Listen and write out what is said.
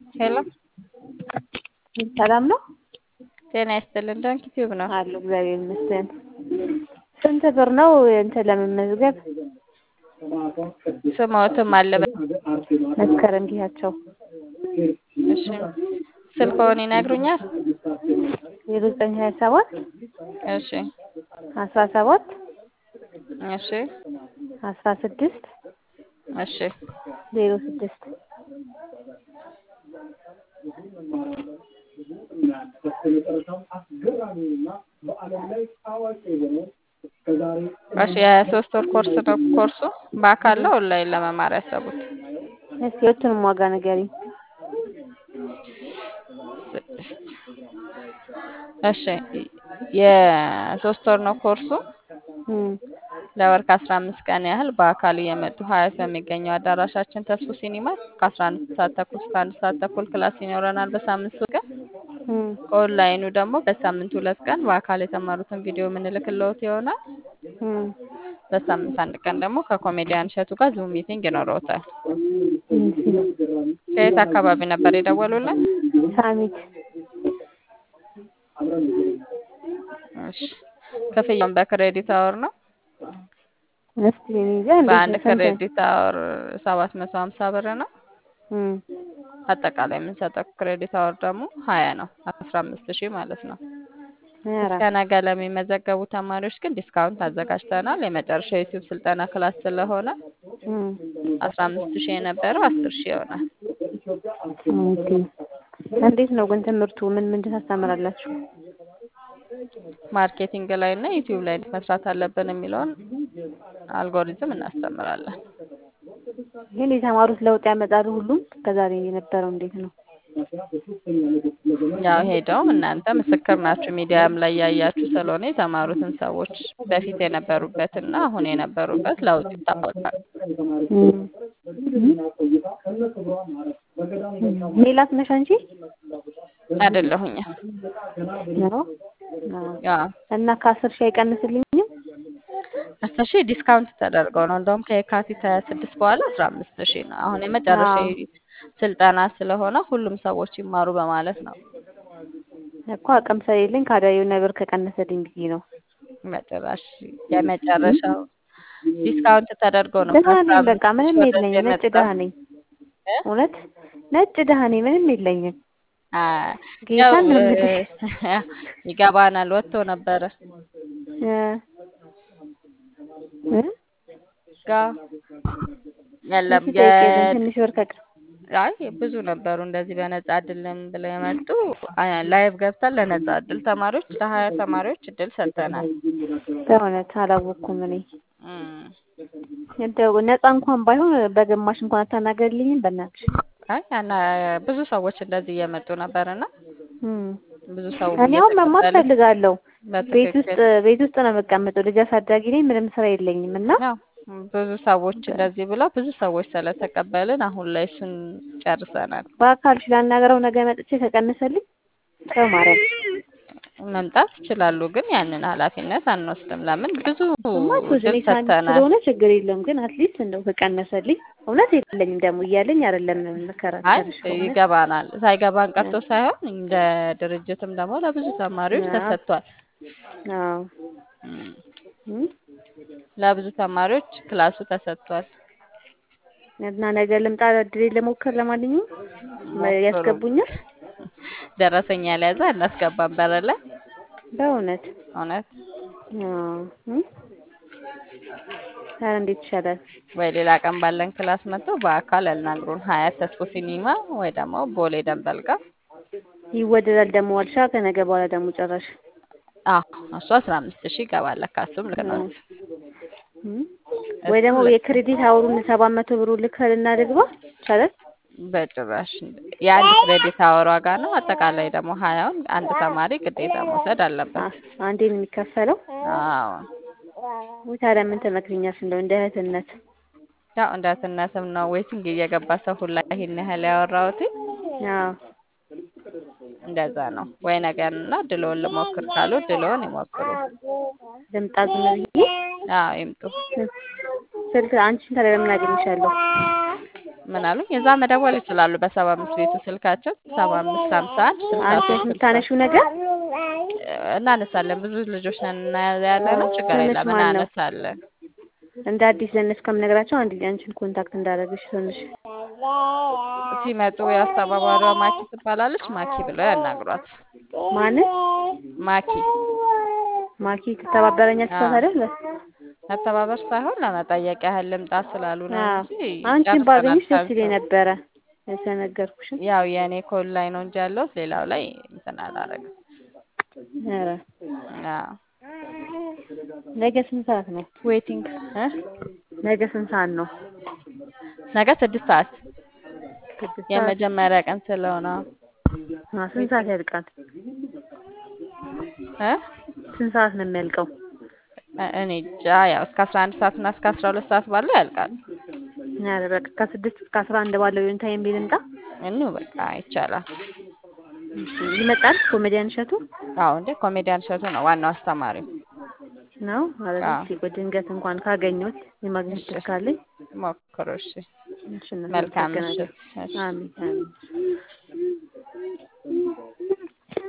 ሄሎ ሰላም ነው ጤና ይስጥልን። ዶንኪ ቲዩብ ነው። አሉ። እግዚአብሔር ይመስገን። ስንት ብር ነው እንትን ለመመዝገብ? ስሞትም አለበት። መስከረም ጌታቸው። እሺ ስልክዎን ይነግሩኛል? 0927 እሺ 17 እሺ 16 እሺ 06 እሺ የሶስት ወር ኮርስ ነው። ኮርሱ በአካል ነው ኦንላይን ለመማር ያሰቡት? እስኪ የቱንም ዋጋ ንገሪኝ። እሺ የሶስት ወር ነው ኮርሱ። ለወር ከ15 ቀን ያህል በአካል እየመጡ ሀያት በሚገኘው አዳራሻችን ተስፉ ሲኒማ ከ11 ሰዓት ተኩል እስከ 1 ሰዓት ተኩል ክላስ ይኖረናል በሳምንት 3 ቀን። ኦንላይኑ ደግሞ በሳምንት 2 ቀን በአካል የተማሩትን ቪዲዮ የምንልክልዎት ይሆናል። በሳምንት 1 ቀን ደግሞ ከኮሜዲያን እሸቱ ጋር ዙም ሚቲንግ ይኖረዎታል። ከየት አካባቢ ነበር የደወሉልን? ሳሚት። እሺ ክፍያውን በክሬዲት አወር ነው። እስቲ እንጃ በአንድ እንዴት ክሬዲት አወር 750 ብር ነው። አጠቃላይ የምንሰጠው ክሬዲት አወር ደግሞ 20 ነው። 15000 ማለት ነው። እስከ ነገ ለሚመዘገቡ ተማሪዎች ግን ዲስካውንት አዘጋጅተናል። የመጨረሻ ዩቲዩብ ስልጠና ክላስ ስለሆነ 15000 የነበረው 10000 ይሆናል። ኦኬ። እንዴት ነው ግን ትምህርቱ ምን ታስተምራላችሁ? ማርኬቲንግ ላይ እና ዩቲዩብ ላይ መስራት አለብን የሚለውን አልጎሪዝም እናስተምራለን። ግን የተማሩት ለውጥ ያመጣሉ ሁሉም? ከዛሬ የነበረው እንዴት ነው? ያው ሄደው እናንተ ምስክር ናችሁ። ሚዲያም ላይ ያያችሁ ስለሆነ የተማሩትን ሰዎች በፊት የነበሩበትና አሁን የነበሩበት ለውጥ ይታወቃል። ሜላት ነሽ አንቺ? አይደለሁኝም። ነው ያ እና ከ10 ሺህ አይቀንስልኝም? 10,000 ዲስካውንት ተደርገው ነው። እንደውም ከየካቲት 26 በኋላ 15,000 ነው። አሁን የመጨረሻ ስልጠና ስለሆነ ሁሉም ሰዎች ይማሩ በማለት ነው እኮ። አቅም ስለሌለኝ ካዳዩ ነገር ከቀነሰልኝ ብዬ ነው። መጨረሻ የመጨረሻው ዲስካውንት ተደርጎ ነው። ደህና ነኝ፣ በቃ ምንም የለኝም። ነጭ ደህና ነኝ። እውነት ነጭ ደህና ነኝ፣ ምንም የለኝም። ጌታን ነው የምልሽ። ይገባናል። ወጥቶ ነበረ የለም ትንሽ ወር አይ ብዙ ነበሩ እንደዚህ በነጻ እድልም ብለው የመጡ ላይቭ ገብተን ለነጻ እድል ተማሪዎች ለ20 ተማሪዎች እድል ሰጥተናል። በእውነት አላወኩም እኔ። እንደው ነጻ እንኳን ባይሆን በግማሽ እንኳን አታናገርልኝም በእናትሽ? አይ ብዙ ሰዎች እንደዚህ እየመጡ ነበርና ብዙ ሰው እኔ አሁን መማር ፈልጋለሁ። ቤት ውስጥ ነው የምቀመጠው። ልጅ አሳዳጊ ነኝ፣ ምንም ስራ የለኝም እና ብዙ ሰዎች እንደዚህ ብለው ብዙ ሰዎች ስለተቀበልን አሁን ላይ እሱን ጨርሰናል። በአካል ላናገረው ነገ መጥቼ ከቀነሰልኝ ከማረም መምጣት ይችላሉ፣ ግን ያንን ኃላፊነት አንወስድም። ለምን ብዙ እድል ሰጥተናል ስለሆነ ችግር የለውም። ግን አትሊስት እንደው ከቀነሰልኝ እውነት የለኝም ደግሞ እያለኝ አይደለም መከራከርሽ። ይገባናል። ሳይገባን ቀርቶ ሳይሆን እንደ ድርጅትም ደግሞ ለብዙ ተማሪዎች ተሰጥቷል። አዎ ለብዙ ተማሪዎች ክላሱ ተሰጥቷል። እና ነገ ልምጣ እድሌ ለሞከር። ለማንኛውም ያስገቡኛል? ደረሰኛ ያልያዘ እናስገባን በረለ። በእውነት እውነት እንዴት ይሻላል? ወይ ሌላ ቀን ባለን ክላስ መጥተው በአካል ያልናግሩን። ሀያት ተስፎ ሲኒማ ወይ ደግሞ ቦሌ ደንበል ጋር ይወደዳል። ደግሞ ዋልሻ ከነገ በኋላ ደግሞ ጨራሽ እሱ 15,000 ይገባል። ካሱም ልክ ነው። ወይ ደግሞ የክሬዲት አወሩን 700 ብሩ ልክፈልና ልግባ ይቻላል? በጭራሽ የአንድ ክሬዲት አወር ዋጋ ነው። አጠቃላይ ደግሞ 20ውን አንድ ተማሪ ግዴታ መውሰድ አለበት። አንዴ ነው የሚከፈለው? አዎ። ታዲያ ምን ትመክሪኛለሽ? እንደው እንደ እህትነት። ያው እንደ እህትነትም ነው። ዌይቲንግ እየገባ ሰው ሁላ ይሄን ያህል ያወራሁት። አዎ እንደዛ ነው። ወይ ነገርና ድሎን ልሞክር ካሉ ድሎን ይሞክሩ። ልምጣ ዝም ብዬ? አዎ ይምጡ። ስልክ አንቺን ታዲያ ለምን አገኝሻለሁ? ምን አሉኝ? እዛ መደወል ይችላሉ። በ75 ቤቱ ስልካቸው 7551 አንቺ 63 60 የምታነሺው ነገር እናነሳለን። ብዙ ልጆች ነን እና ያለ ነው ችግር ስምሽ የለም ማን ነው? እናነሳለን። እንደ አዲስ ለእነሱ ከምነግራቸው አንድ አንቺን ኮንታክት እንዳደረግሽ ስምሽ ሲመጡ የአስተባባሪዋ ማኪ ትባላለች። ማኪ ብለው ያናግሯት። ማን? ማኪ ማኪ ትተባበረኛለች አዎ አይደል? መተባበር ሳይሆን ለመጠየቅ ያህል ልምጣ ስላሉ ነው አዎ እንጂ አንቺን ጨርሰናል። ባገኝሽ ደስ ይለኝ ነበረ። የተነገርኩሽን ያው የእኔ ኮል ላይ ነው እንጂ ያለው ሌላው ላይ እንትን አላደርግም። ኧረ አዎ ነገ ስንት ሰዓት ነው? ዌቲንግ ነገ ስንት ሰዓት ነው? ነገ 6 ሰዓት 6 ሰዓት። የመጀመሪያ ቀን ስለሆነ ስንት ሰዓት ያልቃል? እ ስንት ሰዓት ነው የሚያልቀው? እኔ እንጃ ያው እስከ 11 ሰዓት እና እስከ 12 ሰዓት ባለው ያልቃል። ኧረ በቃ ከ6 እስከ 11 ባለው ይሁን ታይም ቢልምጣ በቃ ይቻላል። ይመጣል ኮሜዲያን እሸቱ? አዎ እንዴ ኮሜዲያን እሸቱ ነው ዋናው አስተማሪው ነው አይደል? አዎ እስኪ ድንገት እንኳን ካገኘሁት የማግኘት እሺ ትካለኝ። ሞክሩ። እሺ እሺ መልካም ምሽት። እሺ አሜን አሜን።